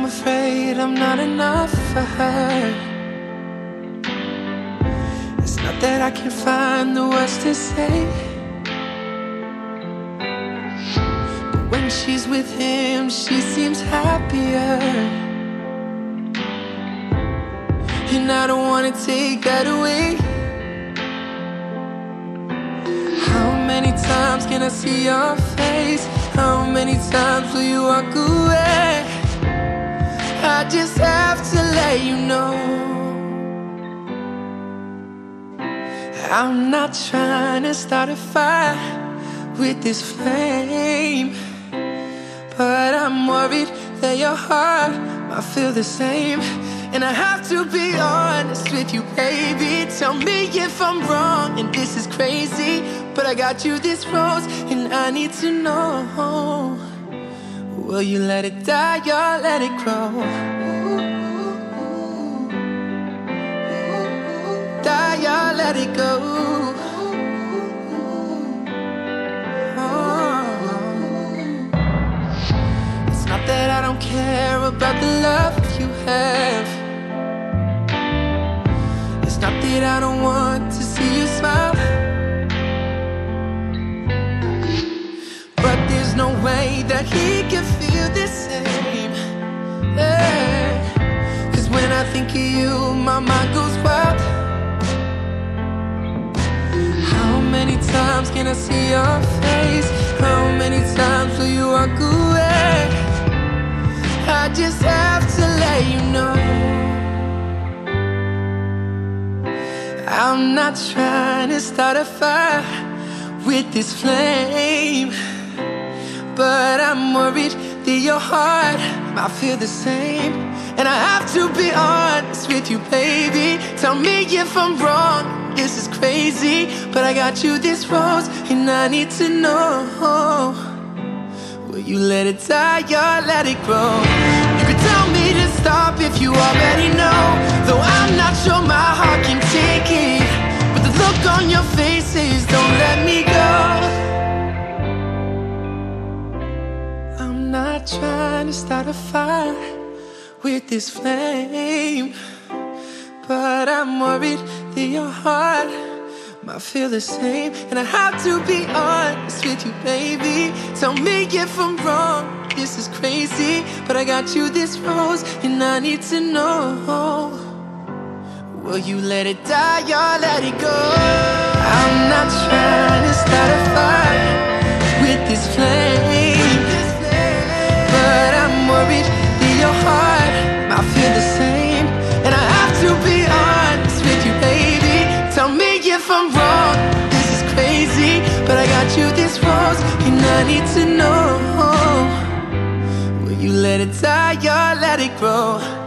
afraid I'm not enough for her. It's not that I can't find the words to say, but when she's with him, she seems happier. And I don't wanna take that away. How many times can I see your face? How many times will you walk away? I just have to let you know, I'm not trying to start a fire with this flame, but I'm worried that your heart might feel the same. And I have to be honest with you, baby. Tell me if I'm wrong and this is crazy, but I got you this rose and I need to know, will you let it die or let it grow? Die or let it go? It's not that I don't care about the love you have. It's not that I don't want to see you smile, but there's no way that he can feel the same. Yeah. 'Cause when I think of you, my mind goes wild. How many times can I see your face? How many times will you walk away? I just have to let you know, I'm not trying to start a fire with this flame, but I'm worried that your heart might feel the same. And I have to be honest with you, baby. Tell me if I'm wrong, this is crazy, but I got you this rose and I need to know, will you let it die or let it grow? You can tell me to stop if you already know, though I'm not sure my heart can take it, but the look on your face says don't let me go. I'm not trying to start a fire with this flame, but I'm worried that your heart might feel the same. And I have to be honest with you, baby. Tell me if I'm wrong, this is crazy, but I got you this rose and I need to know, will you let it die or let it go? I'm not trying to start a fire with this flame, but I'm worried that your heart might feel the same. And I have to be honest with you, baby. Tell me if I'm wrong, this is crazy, but I got you this rose and I need to know, will you let it die or let it grow?